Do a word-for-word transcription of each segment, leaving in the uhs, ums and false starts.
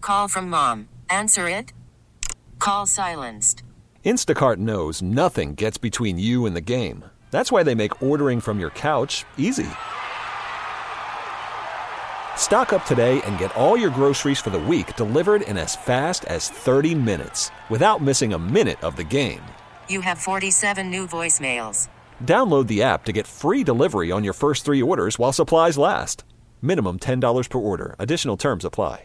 call from mom. Answer it. Call silenced. Instacart knows nothing gets between you and the game. That's why they make ordering from your couch easy. Stock up today and get all your groceries for the week delivered in as fast as thirty minutes without missing a minute of the game. You have forty-seven new voicemails. Download the app to get free delivery on your first three orders while supplies last. Minimum ten dollars per order. Additional terms apply.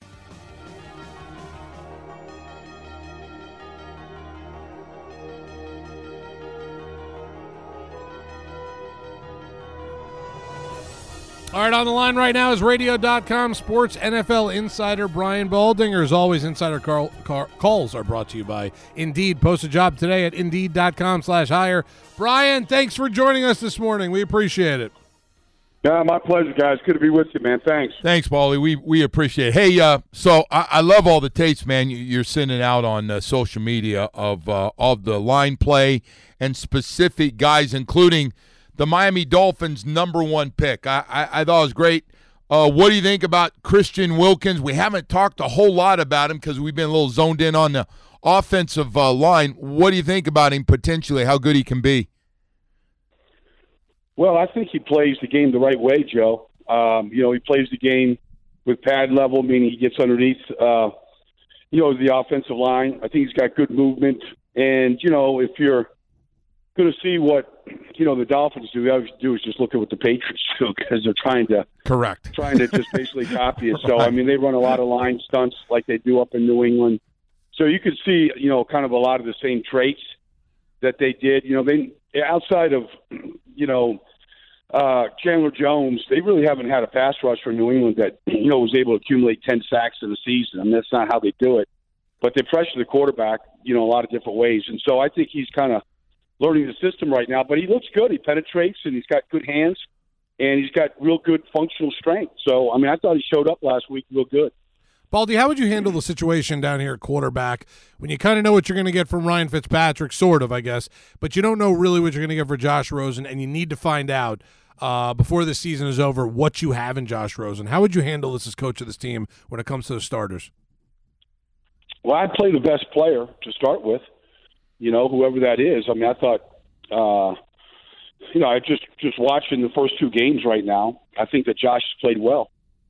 All right, on the line right now is radio dot com sports N F L insider Brian Baldinger. As always, insider call, call, calls are brought to you by Indeed. Post a job today at indeed dot com slash hire. Brian, thanks for joining us this morning. We appreciate it. Yeah, my pleasure, guys. Good to be with you, man. Thanks. Thanks, Baldy. We we appreciate it. Hey, uh, so I, I love all the tapes, man, you're sending out on uh, social media of uh, of the line play and specific guys, including the Miami Dolphins' number one pick. I, I, I thought it was great. Uh, what do you think about Christian Wilkins? We haven't talked a whole lot about him because we've been a little zoned in on the offensive uh, line. What do you think about him potentially, how good he can be? Well, I think he plays the game the right way, Joe. Um, you know, he plays the game with pad level, meaning he gets underneath, uh, you know, the offensive line. I think he's got good movement. And, you know, if you're going to see what, you know, the Dolphins do, all you have to do is just look at what the Patriots do because they're trying to correct trying to just basically copy it. So, I mean, they run a lot of line stunts like they do up in New England. So you could see, you know, kind of a lot of the same traits that they did. You know, they outside of, you know, uh, Chandler Jones, they really haven't had a pass rush for New England that, you know, was able to accumulate ten sacks in a season. I mean, that's not how they do it. But they pressure the quarterback, you know, a lot of different ways. And so I think he's kind of learning the system right now, but he looks good. He penetrates, and he's got good hands, and he's got real good functional strength. So, I mean, I thought he showed up last week real good. Baldy, how would you handle the situation down here at quarterback when you kind of know what you're going to get from Ryan Fitzpatrick, sort of, I guess, but you don't know really what you're going to get for Josh Rosen, and you need to find out uh, before the season is over what you have in Josh Rosen? How would you handle this as coach of this team when it comes to the starters? Well, I'd play the best player to start with. You know, whoever that is. I mean, I thought, uh, you know, I just just watching the first two games right now. I think that Josh has played well,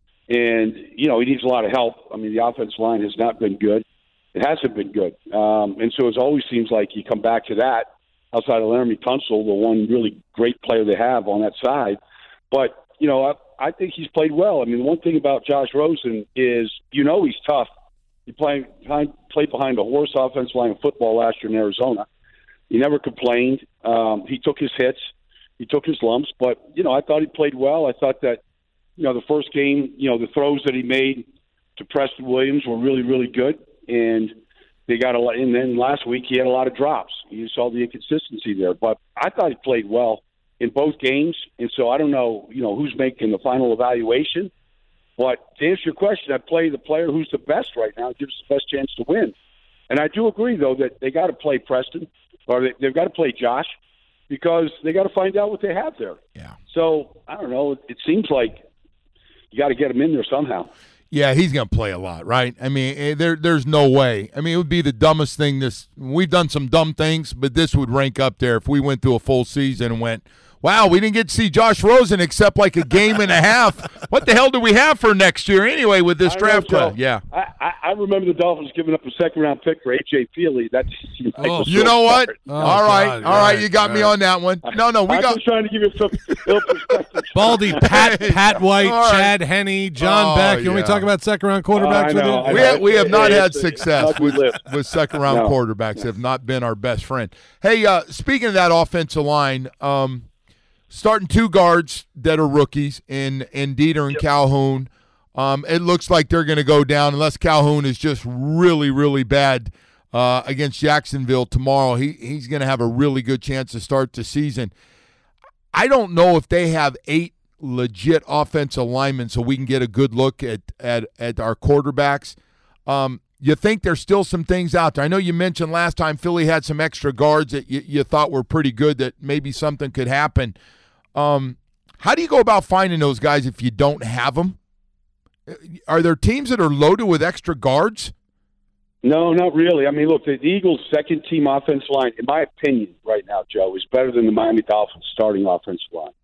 and you know, he needs a lot of help. I mean, the offensive line has not been good. It hasn't been good, um, and so it always seems like you come back to that. Outside of Laramie Tunsil, the one really great player they have on that side, but you know, I, I think he's played well. I mean, the one thing about Josh Rosen is, you know, he's tough. He played behind, played behind a horse offensive line of football last year in Arizona. He never complained. Um, he took his hits. He took his lumps. But, you know, I thought he played well. I thought that, you know, the first game, you know, the throws that he made to Preston Williams were really, really good. And they got a lot. And then last week he had a lot of drops. You saw the inconsistency there. But I thought he played well in both games. And so I don't know, you know, who's making the final evaluation. But to answer your question, I play the player who's the best right now. It gives us the best chance to win. And I do agree, though, that they got to play Preston, or they, they've got to play Josh, because they got to find out what they have there. Yeah. So, I don't know. It seems like you got to get him in there somehow. Yeah, he's going to play a lot, right? I mean, there, there's no way. I mean, it would be the dumbest thing. This we've done some dumb things, but this would rank up there if we went through a full season and went, wow, we didn't get to see Josh Rosen except like a game and a half. What the hell do we have for next year anyway with this draft class? Yeah. I, I, I remember the Dolphins giving up a second-round pick for A J. Feely. That's you know, oh, you know what? Oh, all right. God, all right. right, You got right. me on that one. No, no. We I'm got. just trying to give you some ill perspective. Baldy, Pat Pat White, All right. Chad Henne, John Oh, Beck. You want me yeah. to talk about second-round quarterbacks I with know, you? I We know. have, we have not It's- had it's a success ugly with, list. with second-round No. quarterbacks. Have not been our best friend. Hey, uh, speaking of that offensive line, um, starting two guards that are rookies in, in Dieter and Calhoun. Um, it looks like they're going to go down unless Calhoun is just really, really bad uh, against Jacksonville tomorrow. He He's going to have a really good chance to start the season. I don't know if they have eight legit offensive linemen so we can get a good look at, at, at our quarterbacks. Um, you think there's still some things out there. I know you mentioned last time Philly had some extra guards that you, you thought were pretty good, that maybe something could happen. Um, how do you go about finding those guys if you don't have them? Are there teams that are loaded with extra guards? No, not really. I mean, look, the Eagles' second-team offensive line, in my opinion, right now, Joe, is better than the Miami Dolphins' starting offensive line.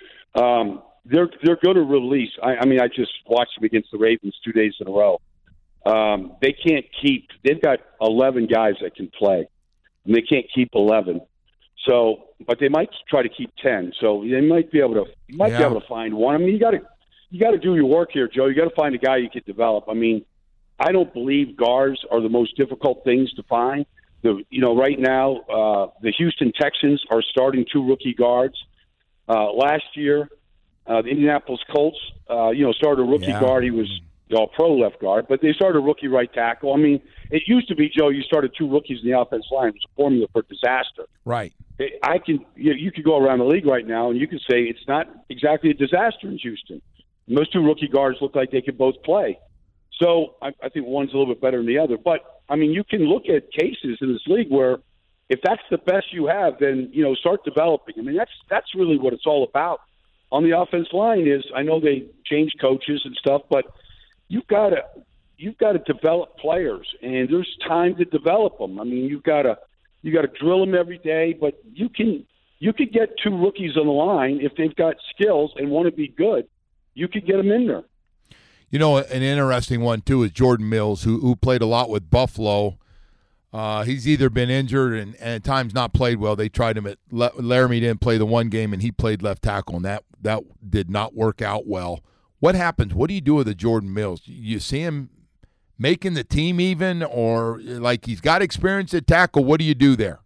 Um, they're they're going to release. I, I mean, I just watched them against the Ravens two days in a row. Um, they can't keep. They've got eleven guys that can play, and they can't keep eleven. So, but they might try to keep ten. So they might be able to. You might Yeah. be able to find one. I mean, you got to you got to do your work here, Joe. You got to find a guy you can develop. I mean. I don't believe guards are the most difficult things to find. The, you know, right now, uh, the Houston Texans are starting two rookie guards. Uh, last year, uh, the Indianapolis Colts, uh, you know, started a rookie Yeah. guard. He was all pro left guard, but they started a rookie right tackle. I mean, it used to be, Joe, you started two rookies in the offensive line. It was a formula for disaster. Right. I can, you, you could go around the league right now and you could say it's not exactly a disaster in Houston. And those two rookie guards look like they could both play. So I, I think one's a little bit better than the other. But, I mean, you can look at cases in this league where if that's the best you have, then, you know, start developing. I mean, that's that's really what it's all about. On the offensive line is, I know they changed coaches and stuff, but you've got to you've got to develop players, and there's time to develop them. I mean, you've got to you got to drill them every day, but you can you could get two rookies on the line if they've got skills and want to be good. You could get them in there. You know, an interesting one, too, is Jordan Mills, who who played a lot with Buffalo. Uh, he's either been injured and, and at times not played well. They tried him at – Laramie didn't play the one game, and he played left tackle, and that, that did not work out well. What happens? What do you do with the Jordan Mills? You see him making the team even, or like he's got experience at tackle? What do you do there?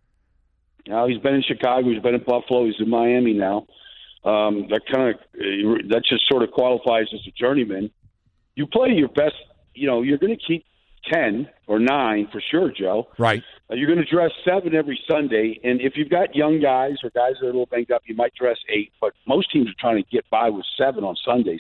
Now, he's been in Chicago. He's been in Buffalo. He's in Miami now. Um, that kind of that just sort of qualifies as a journeyman. You play your best. You know, you're going to keep ten or nine for sure, Joe. Right. Uh, you're going to dress seven every Sunday, and if you've got young guys or guys that are a little banged up, you might dress eight. But most teams are trying to get by with seven on Sundays.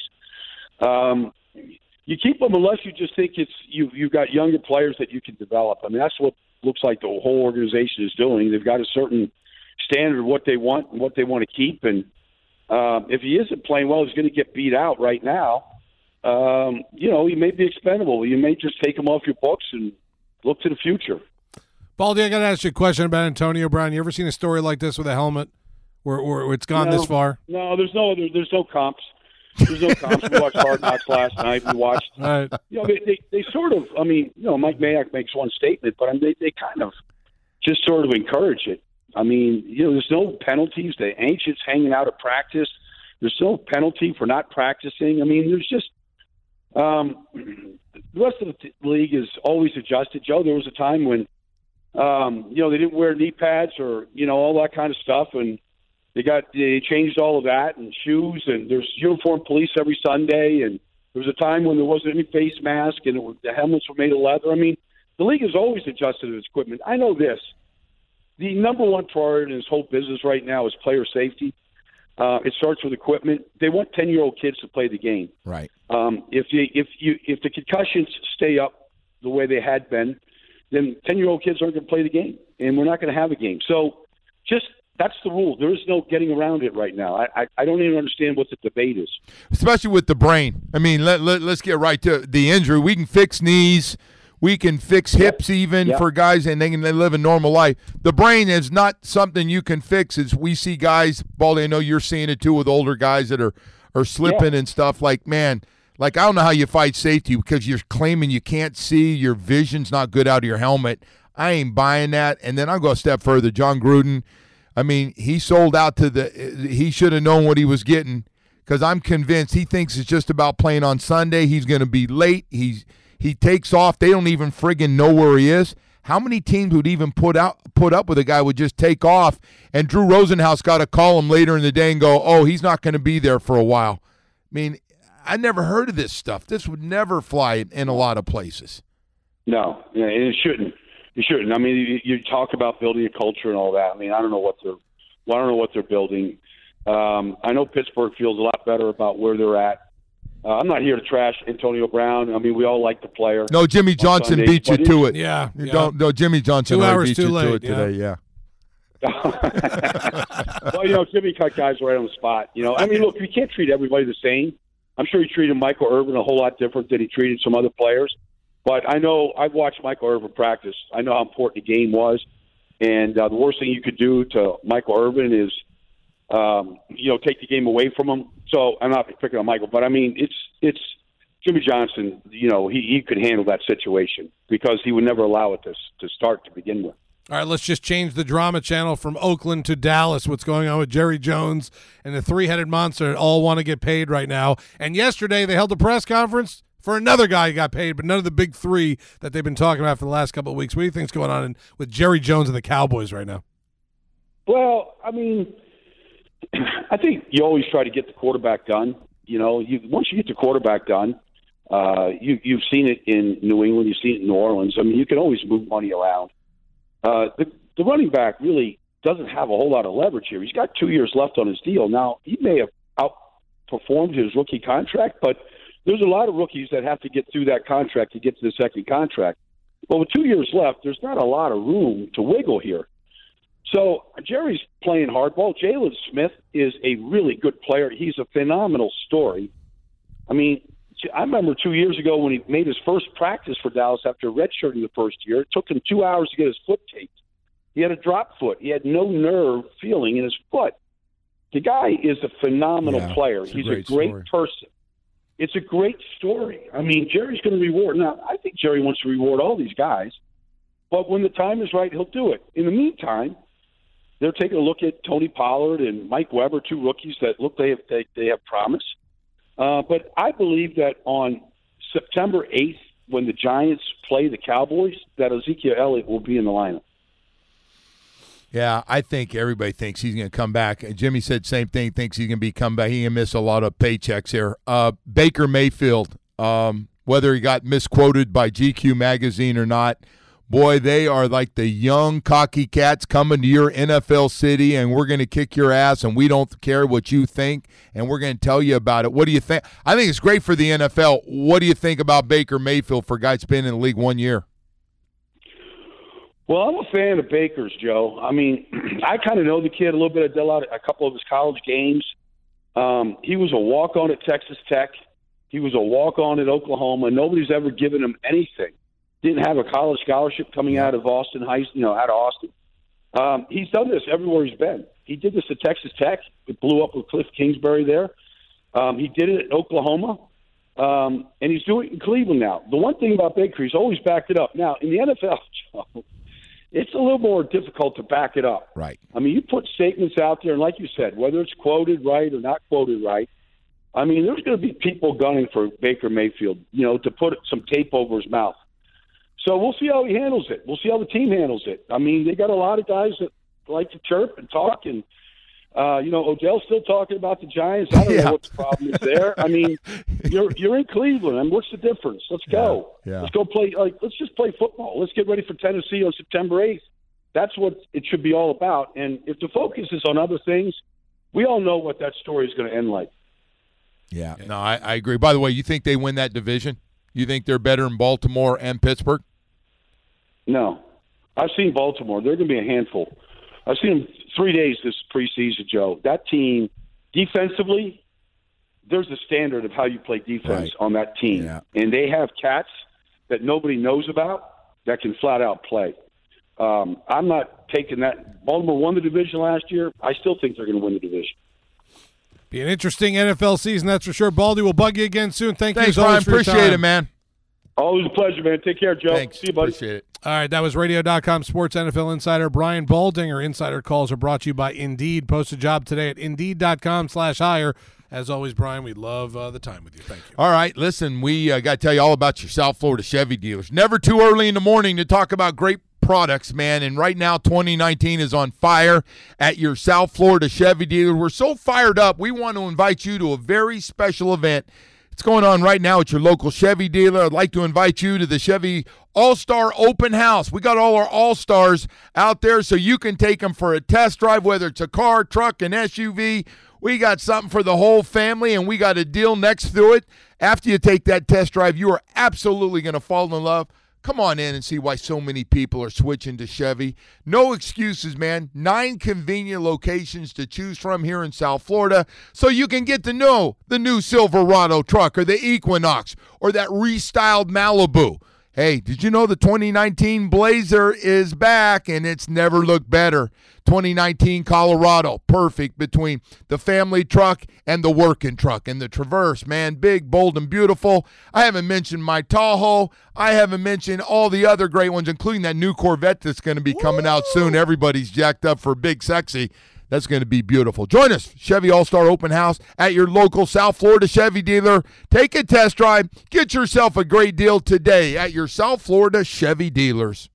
Um, you keep them unless you just think it's you. You've got younger players that you can develop. I mean, that's what looks like the whole organization is doing. They've got a certain standard of what they want and what they want to keep, and Um, if he isn't playing well, he's going to get beat out right now. Um, you know, he may be expendable. You may just take him off your books and look to the future. Baldy, I got to ask you a question about Antonio Brown. You ever seen a story like this with a helmet where, where it's gone no, this far? No, there's no there, there's no comps. There's no comps. We watched Hard Knocks last night. We watched. Right. You know, they, they they sort of. I mean, you know, Mike Mayock makes one statement, but I mean, they they kind of just sort of encourage it. I mean, you know, there's no penalties. The ancients hanging out at practice. There's no penalty for not practicing. I mean, there's just um, the rest of the t- league is always adjusted. Joe, there was a time when um, you know they didn't wear knee pads or you know all that kind of stuff, and they got they changed all of that and shoes, and there's uniform police every Sunday, and there was a time when there wasn't any face mask and it was, the helmets were made of leather. I mean, the league has always adjusted its equipment. I know this. The number one priority in this whole business right now is player safety. Uh, it starts with equipment. They want ten-year-old kids to play the game. Right. Um, if you if you if the concussions stay up the way they had been, then ten-year-old kids aren't going to play the game, and we're not going to have a game. So, just that's the rule. There is no getting around it right now. I I, I don't even understand what the debate is. Especially with the brain. I mean, let, let let's get right to the injury. We can fix knees. We can fix hips even Yep. for guys, and they can they live a normal life. The brain is not something you can fix. As we see guys, Baldy, I know you're seeing it too with older guys that are, are slipping Yeah. and stuff. Like, man, like I don't know how you fight safety because you're claiming you can't see, your vision's not good out of your helmet. I ain't buying that. And then I'll go a step further. John Gruden, I mean, he sold out to the – he should have known what he was getting because I'm convinced he thinks it's just about playing on Sunday. He's going to be late. He's – He takes off. They don't even friggin' know where he is. How many teams would even put out put up with a guy who would just take off? And Drew Rosenhaus got to call him later in the day and go, oh, he's not going to be there for a while. I mean, I never heard of this stuff. This would never fly in, in a lot of places. No, yeah, and it shouldn't. It shouldn't. I mean, you, you talk about building a culture and all that. I mean, I don't know what they're. Well, I don't know what they're building. Um, I know Pittsburgh feels a lot better about where they're at. Uh, I'm not here to trash Antonio Brown. I mean, we all like the player. No, Jimmy Johnson Sunday, beat you but to it. Yeah. You yeah. don't. No, Jimmy Johnson Two already hours beat too you to late, it today. Yeah. Well, you know, Jimmy cut guys right on the spot. You know, I mean, look, we can't treat everybody the same. I'm sure he treated Michael Irvin a whole lot different than he treated some other players. But I know I've watched Michael Irvin practice. I know how important the game was. And uh, the worst thing you could do to Michael Irvin is, um, you know, take the game away from him. So I'm not picking on Michael, but I mean, it's it's Jimmy Johnson. You know, he, he could handle that situation because he would never allow it to to start to begin with. All right, let's just change the drama channel from Oakland to Dallas. What's going on with Jerry Jones and the three-headed monster that all want to get paid right now? And yesterday they held a press conference for another guy who got paid, but none of the big three that they've been talking about for the last couple of weeks. What do you think's going on in, with Jerry Jones and the Cowboys right now? Well, I mean, I think you always try to get the quarterback done. You know, you once you get the quarterback done, uh, you, you've seen it in New England, you've seen it in New Orleans. I mean, you can always move money around. Uh, the, the running back really doesn't have a whole lot of leverage here. He's got two years left on his deal. Now, he may have outperformed his rookie contract, but there's a lot of rookies that have to get through that contract to get to the second contract. But with two years left, there's not a lot of room to wiggle here. So Jerry's playing hardball. Jalen Smith is a really good player. He's a phenomenal story. I mean, I remember two years ago when he made his first practice for Dallas after redshirting the first year. It took him two hours to get his foot taped. He had a drop foot. He had no nerve feeling in his foot. The guy is a phenomenal yeah, player. a He's great a great story. person. It's a great story. I mean, Jerry's going to reward. Now, I think Jerry wants to reward all these guys, but when the time is right, he'll do it. In the meantime, they're taking a look at Tony Pollard and Mike Weber, two rookies that look they have they, they have promise. Uh, but I believe that on September eighth, when the Giants play the Cowboys, that Ezekiel Elliott will be in the lineup. Yeah, I think everybody thinks he's going to come back. Jimmy said same thing, thinks he's going to be come back. He can miss a lot of paychecks here. Uh, Baker Mayfield, um, whether he got misquoted by G Q magazine or not, boy, they are like the young cocky cats coming to your N F L city, and we're going to kick your ass, and we don't care what you think, and we're going to tell you about it. What do you think? I think it's great for the N F L. What do you think about Baker Mayfield for a guy that's been in the league one year? Well, I'm a fan of Baker's, Joe. I mean, I kind of know the kid a little bit. I did a couple of his college games. Um, he was a walk-on at Texas Tech. He was a walk-on at Oklahoma. Nobody's ever given him anything. Didn't have a college scholarship coming out of Austin High, you know, out of Austin. Um, he's done this everywhere he's been. He did this at Texas Tech. It blew up with Cliff Kingsbury there. Um, he did it at Oklahoma. Um, and he's doing it in Cleveland now. The one thing about Baker, he's always backed it up. Now, in the N F L, Joe, it's a little more difficult to back it up. Right. I mean, you put statements out there, and like you said, whether it's quoted right or not quoted right, I mean, there's going to be people gunning for Baker Mayfield, you know, to put some tape over his mouth. So we'll see how he handles it. We'll see how the team handles it. I mean, they got a lot of guys that like to chirp and talk, and, uh, you know, Odell's still talking about the Giants. I don't Yeah. know what the problem is there. I mean, you're you're in Cleveland. I mean, what's the difference? Let's go. Yeah, yeah. Let's go play. Like, let's just play football. Let's get ready for Tennessee on September eighth. That's what it should be all about. And if the focus is on other things, we all know what that story is going to end like. Yeah, no, I, I agree. By the way, you think they win that division? You think they're better in Baltimore and Pittsburgh? No. I've seen Baltimore. They're going to be a handful. I've seen them three days this preseason, Joe. That team, defensively, there's a standard of how you play defense Right. on that team. Yeah. And they have cats that nobody knows about that can flat out play. Um, I'm not taking that. Baltimore won the division last year. I still think they're going to win the division. Be an interesting N F L season, that's for sure. Baldy, we'll bug you again soon. Thank Thanks, you as always Brian. for your Appreciate time. it, man. Always a pleasure, man. Take care, Joe. Thanks. See you, buddy. Appreciate it. All right, that was radio dot com sports N F L insider Brian Baldinger. Insider calls are brought to you by Indeed. Post a job today at indeed dot com slash hire. As always, Brian, we love uh, the time with you. Thank you. All right, listen, we uh, got to tell you all about your South Florida Chevy dealers. Never too early in the morning to talk about great products, man. And right now, twenty nineteen is on fire at your South Florida Chevy dealer. We're so fired up, we want to invite you to a very special event. It's going on right now at your local Chevy dealer. I'd like to invite you to the Chevy All-Star Open House. We got all our All-Stars out there so you can take them for a test drive, whether it's a car, truck, an S U V. We got something for the whole family, and we got a deal next to it. After you take that test drive, you are absolutely going to fall in love. Come on in and see why so many people are switching to Chevy. No excuses, man. Nine convenient locations to choose from here in South Florida, so you can get to know the new Silverado truck or the Equinox or that restyled Malibu. Hey, did you know the twenty nineteen Blazer is back and it's never looked better? twenty nineteen Colorado, perfect between the family truck and the working truck. And the Traverse, man, big, bold, and beautiful. I haven't mentioned my Tahoe. I haven't mentioned all the other great ones, including that new Corvette that's going to be coming out soon. Everybody's jacked up for Big Sexy. That's going to be beautiful. Join us, Chevy All-Star Open House at your local South Florida Chevy dealer. Take a test drive. Get yourself a great deal today at your South Florida Chevy dealers.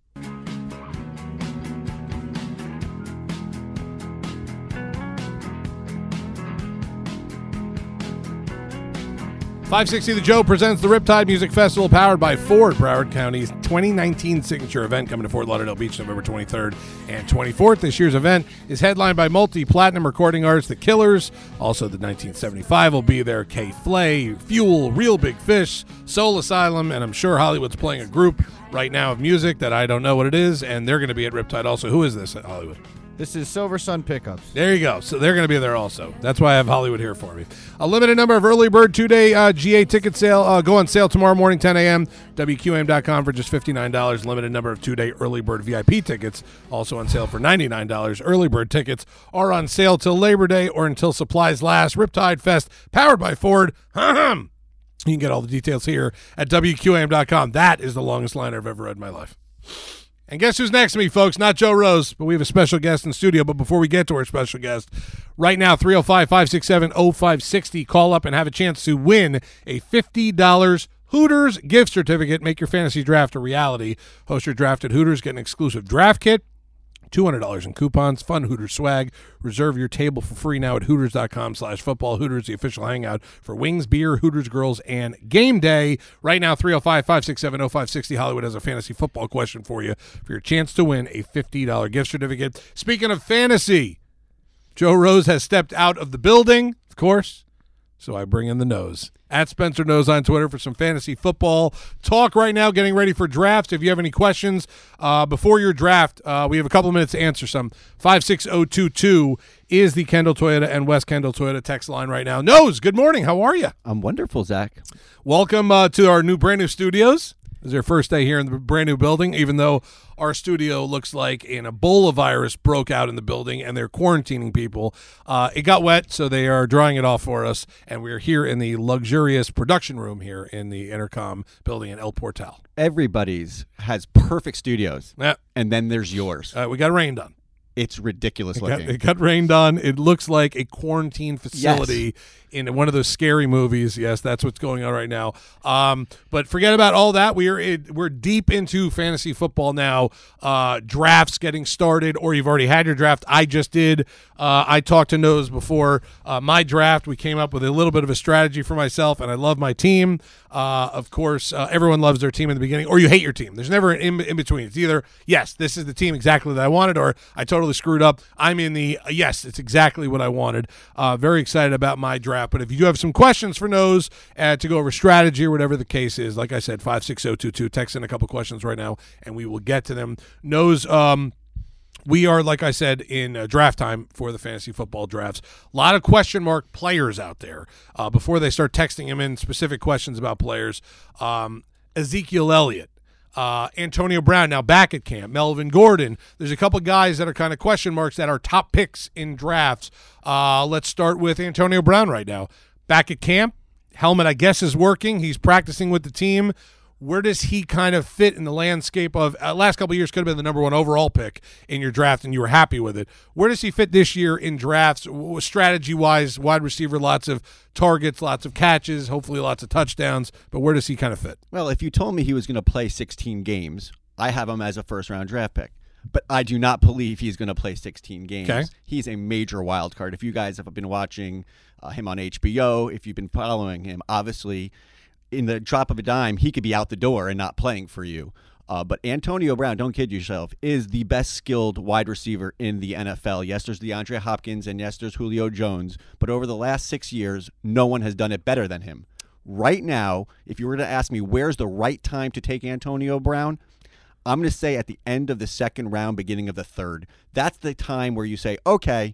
five sixty The Joe presents the Riptide Music Festival powered by Ford, Broward County's twenty nineteen signature event coming to Fort Lauderdale Beach November twenty-third and twenty-fourth. This year's event is headlined by multi-platinum recording artists The Killers. Also, the nineteen seventy-five will be there. K-Flay, Fuel, Real Big Fish, Soul Asylum, and I'm sure Hollywood's playing a group right now of music that I don't know what it is, and they're going to be at Riptide also. Who is this at Hollywood? This is Silver Sun Pickups. There you go. So they're going to be there also. That's why I have Hollywood here for me. A limited number of early bird two-day uh, G A ticket sale. Uh, go on sale tomorrow morning, ten a.m. W Q A M dot com for just fifty-nine dollars. Limited number of two-day early bird V I P tickets also on sale for ninety-nine dollars. Early bird tickets are on sale till Labor Day or until supplies last. Riptide Fest, powered by Ford. You can get all the details here at W Q A M dot com. That is the longest line I've ever read in my life. And guess who's next to me, folks? Not Joe Rose, but we have a special guest in studio. But before we get to our special guest, right now, three oh five, five six seven, oh five six oh. Call up and have a chance to win a fifty dollars Hooters gift certificate. Make your fantasy draft a reality. Host your draft at Hooters. Get an exclusive draft kit, two hundred dollars in coupons, fun Hooters swag. Reserve your table for free now at Hooters.com slash football. Hooters, the official hangout for wings, beer, Hooters girls, and game day. Right now, three oh five, five six seven, oh five six oh. Hollywood has a fantasy football question for you for your chance to win a fifty dollars gift certificate. Speaking of fantasy, Joe Rose has stepped out of the building, of course, so I bring in the nose. At Spencer Knows on Twitter for some fantasy football talk right now, getting ready for drafts. If you have any questions uh, before your draft, uh, we have a couple of minutes to answer some. five six zero two two is the Kendall Toyota and West Kendall Toyota text line right now. Nose, good morning. How are you? I'm wonderful, Zach. Welcome uh, to our new brand new studios. This is your first day here in the brand new building, even though our studio looks like an Ebola virus broke out in the building and they're quarantining people. Uh, it got wet, so they are drying it off for us, and we're here in the luxurious production room here in the Intercom building in El Portal. Everybody's has perfect studios, Yeah. and then there's yours. Uh, we got rained on. It's ridiculous It got, looking. it got rained on. It looks like a quarantine facility in one of those scary movies. Yes, that's what's going on right now. Um, but forget about all that. We are in, we're deep into fantasy football now. Uh, drafts getting started, or you've already had your draft. I just did. Uh, I talked to Nose before uh, my draft. We came up with a little bit of a strategy for myself, and I love my team. Uh, of course, uh, everyone loves their team in the beginning, or you hate your team. There's never an in, in between. It's either, yes, this is the team exactly that I wanted, or I totally screwed up. I'm in the, uh, yes, it's exactly what I wanted. Uh, very excited about my draft. But if you do have some questions for Nose uh, to go over strategy or whatever the case is, like I said, five six zero two two, text in a couple questions right now, and we will get to them. Nose, um, we are, like I said, in uh, draft time for the fantasy football drafts. A lot of question mark players out there. Uh, before they start texting him in specific questions about players, um, Ezekiel Elliott, uh, Antonio Brown, now back at camp, Melvin Gordon. There's a couple guys that are kind of question marks that are top picks in drafts. Uh, let's start with Antonio Brown right now. Back at camp, helmet, I guess, is working. He's practicing with the team. Where does he kind of fit in the landscape of uh, last couple of years? Could have been the number one overall pick in your draft, and you were happy with it. Where does he fit this year in drafts, strategy wise? Wide receiver, lots of targets, lots of catches, hopefully lots of touchdowns. But where does he kind of fit? Well, if you told me he was going to play sixteen games, I have him as a first round draft pick. But I do not believe he's going to play sixteen games. Okay. He's a major wild card. If you guys have been watching uh, him on H B O, if you've been following him, obviously, in the drop of a dime, he could be out the door and not playing for you. Uh, but Antonio Brown, don't kid yourself, is the best skilled wide receiver in the N F L. Yes, there's DeAndre Hopkins, and yes, there's Julio Jones. But over the last six years, no one has done it better than him. right now, if you were to ask me where's the right time to take Antonio Brown, I'm going to say at the end of the second round, beginning of the third. That's the time where you say, okay,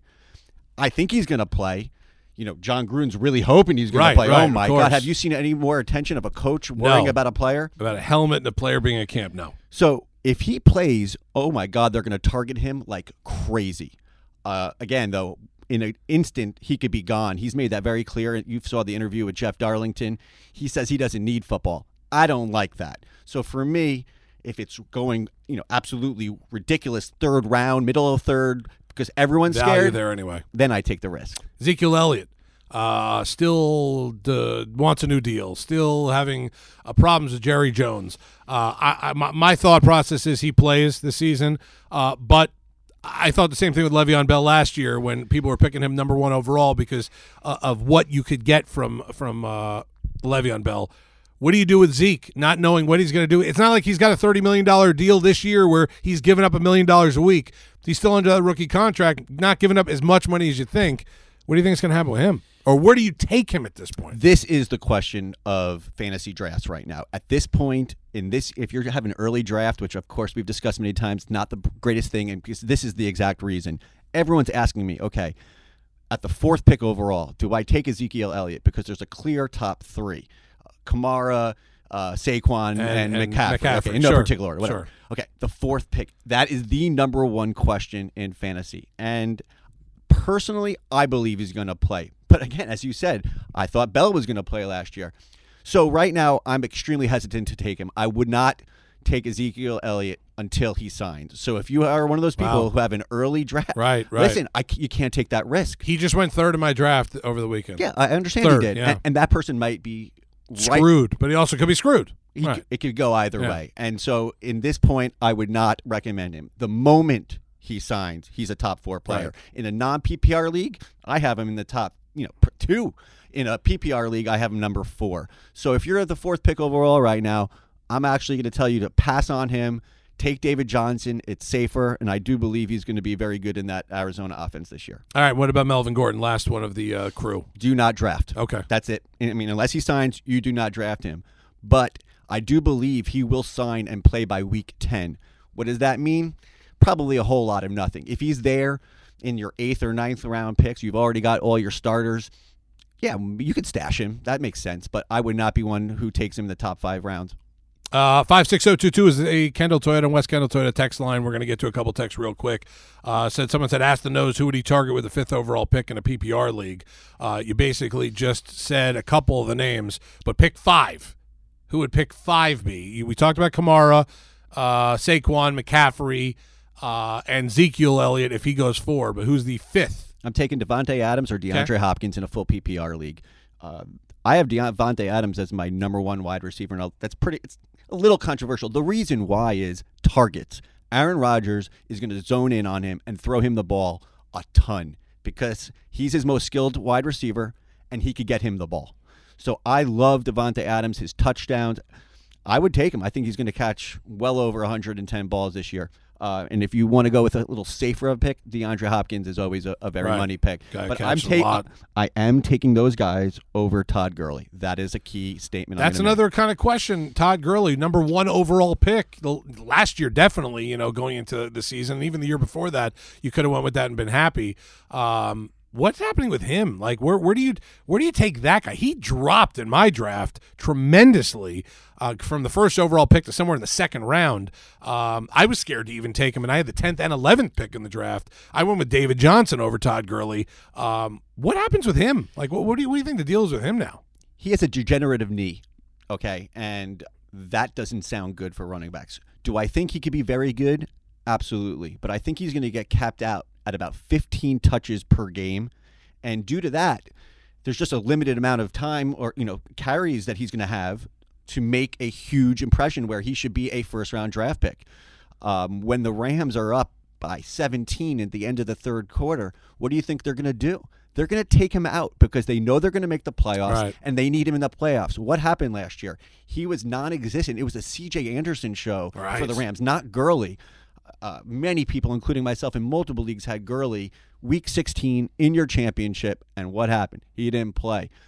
I think he's going to play. You know, John Gruden's really hoping he's going Right, to play. right, oh, of my course. God. Have you seen any more attention of a coach worrying No. about a player? About a helmet and a player being at camp, no. So if he plays, oh, my God, they're going to target him like crazy. Uh, again, though, in an instant, he could be gone. He's made that very clear. You saw the interview with Jeff Darlington. He says he doesn't need football. I don't like that. So for me, if it's going, you know, absolutely ridiculous third round, middle of third, because everyone's Value scared, there anyway. then I take the risk. Ezekiel Elliott uh, still uh, wants a new deal, still having uh, problems with Jerry Jones. Uh, I, I, my, my thought process is he plays this season, uh, but I thought the same thing with Le'Veon Bell last year when people were picking him number one overall because uh, of what you could get from from uh, Le'Veon Bell. What do you do with Zeke, not knowing what he's going to do? It's not like he's got a thirty million dollars deal this year where he's giving up a million dollars a week. He's still under that rookie contract, not giving up as much money as you think. What do you think is going to happen with him? Or where do you take him at this point? This is the question of fantasy drafts right now. At this point, in this, if you're having an early draft, which of course we've discussed many times, not the greatest thing, and because this is the exact reason. Everyone's asking me, okay, at the fourth pick overall, do I take Ezekiel Elliott? Because there's a clear top three. Kamara, uh, Saquon, and, And- and McCaffrey. McCaffrey, Okay, in no sure, particular order. Whatever. sure. Okay, the fourth pick. That is the number one question in fantasy. And personally, I believe he's going to play. But again, as you said, I thought Bell was going to play last year. So right now, I'm extremely hesitant to take him. I would not take Ezekiel Elliott until he signs. So if you are one of those people Wow. who have an early draft, Right, right. listen, I, c- you can't take that risk. He just went third in my draft over the weekend. Yeah, I understand Third, he did. yeah. And, and that person might be right. Screwed, but he also could be screwed. He c- Right. It could go either Yeah. way. And so in this point, I would not recommend him. The moment he signs, he's a top four player. Right. In a non-P P R league, I have him in the top, you know, pr- two. In a P P R league, I have him number four. So if you're at the fourth pick overall right now, I'm actually going to tell you to pass on him. Take David Johnson. It's safer, and I do believe he's going to be very good in that Arizona offense this year. All right, what about Melvin Gordon, last one of the uh, crew? Do not draft. Okay. That's it. I mean, unless he signs, you do not draft him. But I do believe he will sign and play by week ten. What does that mean? Probably a whole lot of nothing. If he's there in your eighth or ninth round picks, you've already got all your starters. Yeah, you could stash him. That makes sense. But I would not be one who takes him in the top five rounds. Uh, five six zero two two is a Kendall Toyota and West Kendall Toyota text line. We're going to get to a couple texts real quick. Uh, said Someone said, ask the nose, who would he target with the fifth overall pick in a P P R league? Uh, you basically just said a couple of the names, but pick five. Who would pick five be? We talked about Kamara, uh, Saquon, McCaffrey, uh, and Ezekiel Elliott if he goes four, but who's the fifth? I'm taking Devontae Adams or DeAndre Okay. Hopkins in a full P P R league. Uh, I have Devontae Adams as my number one wide receiver, and I'll, that's pretty. It's a little controversial. The reason why is targets. Aaron Rodgers is going to zone in on him and throw him the ball a ton because he's his most skilled wide receiver, and he could get him the ball. So I love Devontae Adams, his touchdowns. I would take him. I think he's going to catch well over one hundred ten balls this year. Uh, and if you want to go with a little safer of a pick, DeAndre Hopkins is always a, a very Right. money pick. Guy But catches I'm a taking, lot. I am taking those guys over Todd Gurley. That is a key statement. I'm That's gonna another kind of question. Todd Gurley, number one overall pick the, last year, definitely. You know, going into the season, even the year before that, you could have went with that and been happy. Um, what's happening with him? Like, where where do you where do you take that guy? He dropped in my draft tremendously uh, from the first overall pick to somewhere in the second round. Um, I was scared to even take him, and I had the tenth and eleventh pick in the draft. I went with David Johnson over Todd Gurley. Um, what happens with him? Like, what, what do you what do you think the deal is with him now? He has a degenerative knee, okay, and that doesn't sound good for running backs. Do I think he could be very good? Absolutely, but I think he's going to get capped out at about fifteen touches per game, and due to that, there's just a limited amount of time or you know carries that he's going to have to make a huge impression where he should be a first-round draft pick. Um, when the Rams are up by seventeen at the end of the third quarter, what do you think they're going to do? They're going to take him out because they know they're going to make the playoffs, Right. and they need him in the playoffs. What happened last year? He was non-existent. It was a C J Anderson show Right. for the Rams, not Gurley. Uh, many people, including myself in multiple leagues, had Gurley week sixteen in your championship, and what happened? He didn't play.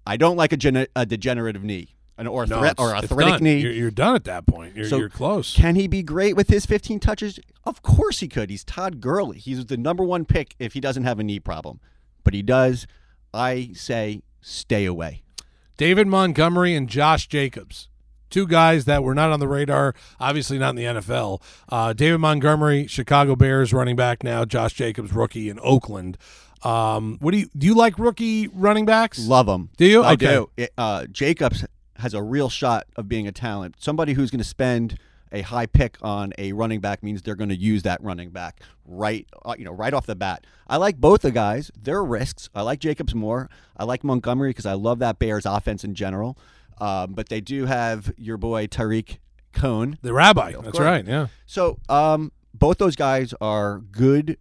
I don't like a, gene- a degenerative knee. An or, No, thre- it's- or it's arthritic done. knee. You're, you're done at that point. You're, So you're close. Can he be great with his fifteen touches? Of course he could. He's Todd Gurley. He's the number one pick if he doesn't have a knee problem. But he does. I say stay away. David Montgomery and Josh Jacobs. Two guys that were not on the radar, obviously not in the N F L. Uh, David Montgomery, Chicago Bears running back now. Josh Jacobs, rookie in Oakland. Um, what do you do? You like rookie running backs? Love him. Do you? I Okay. do. It, uh, Jacobs has a real shot of being a talent. Somebody who's going to spend a high pick on a running back means they're going to use that running back right, uh, you know, right off the bat. I like both the guys. There are risks. I like Jacobs more. I like Montgomery because I love that Bears offense in general. Um, but they do have your boy Tariq Cohen, The rabbi. Of That's course. right. Yeah. So um, both those guys are good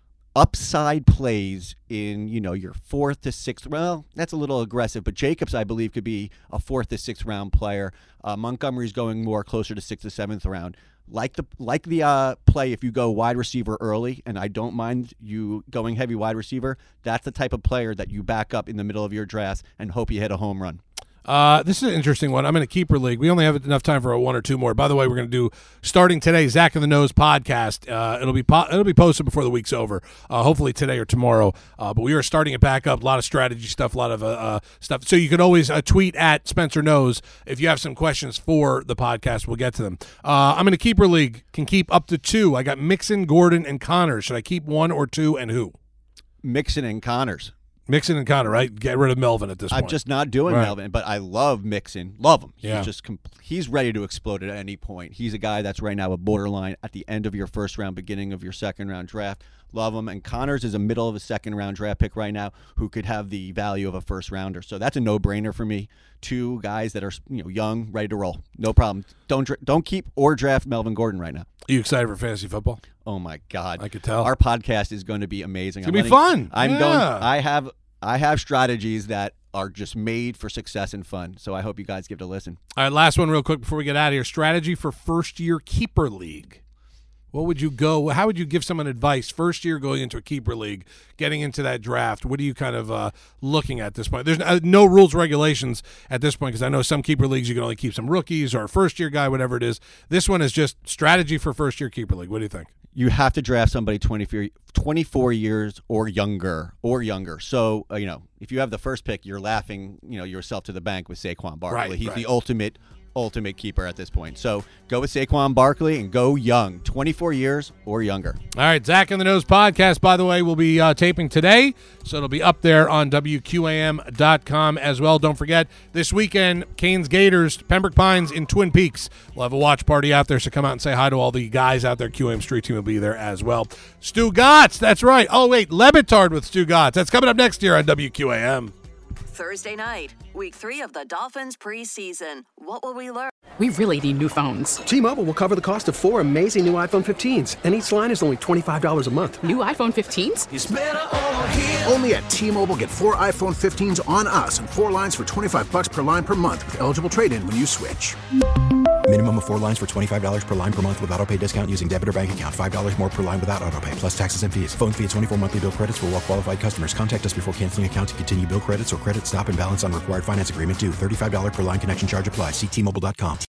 upside plays in, you know, your fourth to sixth. Well, that's a little aggressive, but Jacobs, I believe, could be a fourth to sixth round player. Uh, Montgomery's going more closer to sixth to seventh round. Like the like the uh, play if you go wide receiver early, and I don't mind you going heavy wide receiver. That's the type of player that you back up in the middle of your draft and hope you hit a home run. Uh, this is an interesting one. I'm in a keeper league. We only have enough time for a one or two more. By the way, we're going to do starting today Zach in the Nose podcast. Uh, it'll be po- it'll be posted before the week's over. Uh, hopefully today or tomorrow. Uh, but we are starting it back up. A lot of strategy stuff, a lot of uh, uh, stuff. So you can always uh, tweet at Spencer Knows if you have some questions for the podcast. We'll get to them. Uh, I'm in a keeper league. Can keep up to two. I got Mixon, Gordon, and Connor. Should I keep one or two, and who? Mixon and Connors. Mixon and Connor, right? Get rid of Melvin at this point. I'm just not doing Right. Melvin, but I love Mixon. Love him. He's Yeah. just com- he's ready to explode at any point. He's a guy that's right now a borderline at the end of your first round, beginning of your second round draft. Love him. And Connors is a middle of a second round draft pick right now who could have the value of a first rounder. So that's a no brainer for me. Two guys that are, you know, young, ready to roll. No problem. Don't dra- don't keep or draft Melvin Gordon right now. Are you excited for fantasy football? Oh my God! I could tell. Our podcast is going to be amazing. It's gonna I'm be letting- fun. I'm Yeah. going. I have. I have strategies that are just made for success and fun. So I hope you guys give it a listen. All right, last one real quick before we get out of here. Strategy for first-year keeper league. What would you go? How would you give someone advice first year going into a keeper league, getting into that draft? What are you kind of uh, looking at this point? There's uh, no rules, regulations at this point because I know some keeper leagues you can only keep some rookies or a first-year guy, whatever it is. This one is just strategy for first-year keeper league. What do you think? You have to draft somebody twenty-four, twenty-four years or younger, or younger. So uh, you know, if you have the first pick, you're laughing, you know, yourself to the bank with Saquon Barkley. Right, He's right. the ultimate, ultimate keeper at this point. So go with Saquon Barkley and go young, twenty-four years or younger. All right, Zach in the Nose podcast, by the way, will be uh, taping today, so it'll be up there on W Q A M dot com as well. Don't forget, this weekend, Canes Gators, Pembroke Pines in Twin Peaks. We'll have a watch party out there, so come out and say hi to all the guys out there. Q A M Street Team will be there as well. Stu Gotts, that's right. Oh, wait, Levitard with Stu Gotts. That's coming up next year on W Q A M. Thursday night, week three of the Dolphins preseason. What will we learn? We really need new phones. T-Mobile will cover the cost of four amazing new iPhone fifteens, and each line is only twenty-five dollars a month. New iPhone fifteens? It's better over here. Only at T-Mobile, get four iPhone fifteens on us and four lines for twenty-five bucks per line per month with eligible trade-in when you switch. Minimum of four lines for twenty-five dollars per line per month with autopay discount using debit or bank account. five dollars more per line without autopay, plus taxes and fees. Phone fee at twenty-four monthly bill credits for well-qualified customers. Contact us before canceling account to continue bill credits or credit stop and balance on required finance agreement due. thirty-five dollars per line connection charge applies. See T Mobile dot com.